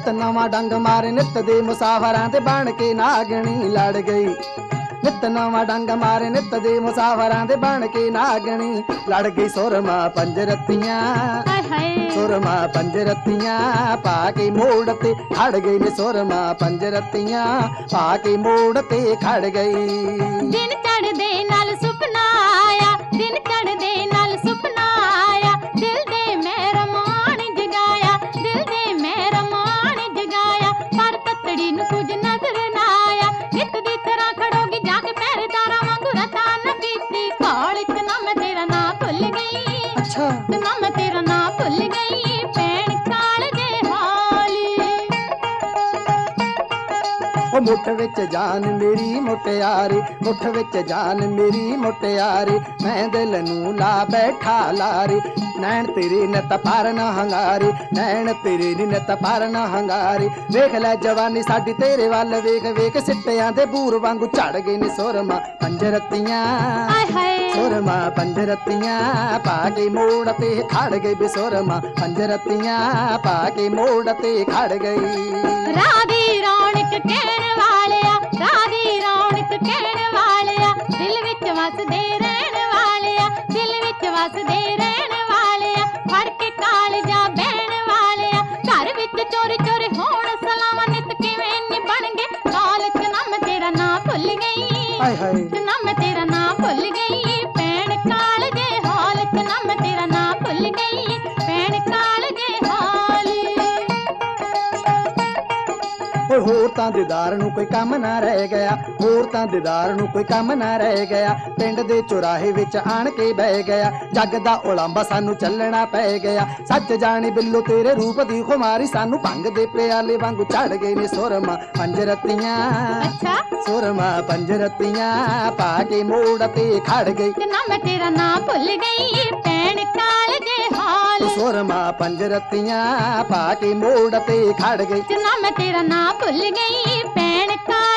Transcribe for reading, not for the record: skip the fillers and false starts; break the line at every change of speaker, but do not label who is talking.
नित नवां डंग मारे नित दे मुसाफरां ते बन के नागणी लड़ गई। नित नवां डंग मारे नित दे मुसाफरां ते बन के नागणी लड़ गई। सुरमा पंजरतियां सुरमा पंजरतियां पा के मोड़ ते खड़ गई ने। सुरमा पंजरतियां पा के मोड़ ते खड़ गई।
दिन चढ़दे नाल सुपना आया, दिन चढ़दे नाल सुपना आया, दिल दे मेरा मान जगाया, दिल दे मेरा मान जगाया, पर ततड़ी नूं कुछ नजर ना आया। नित दी तरह खड़ोगी जाके पहरेदारा वांगू रता न कीती काल च ना मैं तेरा नां भुल गई।
अच्छा
ना मैं तेरा नां भुल गई भैण काल दे हाली।
ओ मुठ विच जान मेरी मुटियारी, मुठ विच जान मेरी मुटियारी, मैं दिल नूं ला बैठा लारी। नैन तेरे नित पर न हंगारी, नैन तेरे नित पर न हंगारी। वेख लै जवानी साडी तेरे वल वेख वेख, सिट्टियां दे बूर वांगू झड़ गई ने। सुरमा पंजरतियां सुरमा पंजरतियां पा के मोड़ ते खड़ गई। बेसुरमा पंजरतियां पा के मोड़ ते खड़ गई।
राधी रौनक कहण वालिया, राधी रौनक कहण वालिया, दिल विच वसदे रहण वालिया, दिल विच वसदे रहण वालिया, फड़ के कालजा बहण वालिया, घर विच चोरी चोरी होण सलावां नित किवें नी बन गए। काल च ना मैं तेरा नां भुल गई,
हाय हाय
ना मैं तेरा नां भुल गई भैण काल दे हाल च ना मैं तेरा नां भुल गई भैण काल दे हाली।
होर तां दीदार नूं कोई कम ना रह गया, होर तां दीदार नूं कोई कम ना रह गया। पिंड दे चौराहे विच आण के बह गया, जग दा उलांबा सानू चलना पै गया। सच जानी बिल्लो तेरे रूप दी खुमारी, सानू भंग दे प्याले वांगू चढ़ गए ने। सुरमा पंजरतियां
अच्छा
सुरमा पंजरतियां पा के मोड़ ते खड़ गई।
ना मैं तेरा नां भुल गई भैण काल दे हाल।
सुरमा पंजरतियां पा के मोड़ ते खड़ गई।
ना मैं तेरा नां भुल गई भैण काल